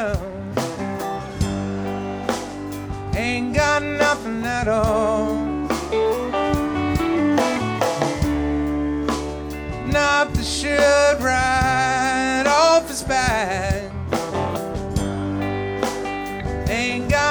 ain't got nothing at all. Knocked the shirt right off his back, ain't got